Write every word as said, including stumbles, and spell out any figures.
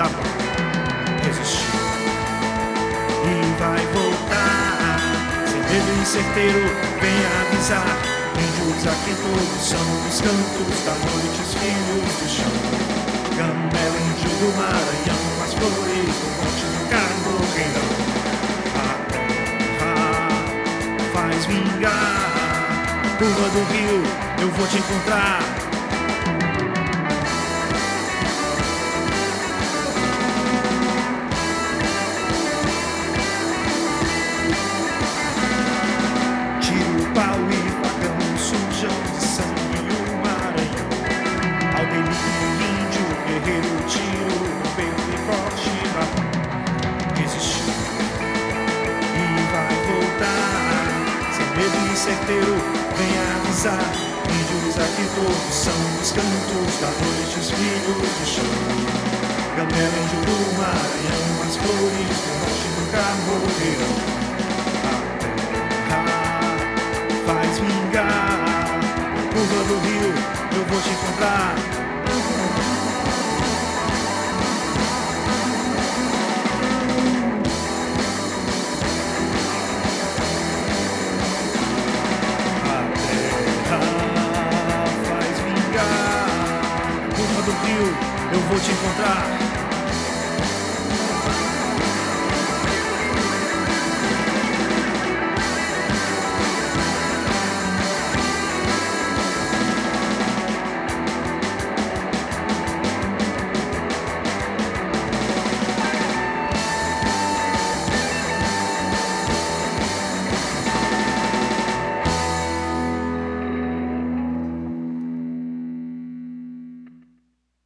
capaz. Resistiu e vai voltar. Sem medo e certeiro, vem avisar. Índios aqui todos são os cantos da noite, os filhos do chão. Gamela, índio do Maranhão, as flores do monte do Carmorreirão. A terra faz vingar. Curva do rio, eu vou te encontrar. Tiro, pau e facão sujam de sangue o Maranhão. Aldeia, índio, guerreiro, tiro no peito e corte na. Resistiu e vai voltar. Sem medo e certeiro, vem avisar. Índios aqui todos são os cantos da noite, os filhos do chão. Gamela, índio do Maranhão, as flores do norte do Carmorreirão. Faz vingar. Curva do rio, eu vou te encontrar. A terra faz vingar. Curva do rio, eu vou te encontrar.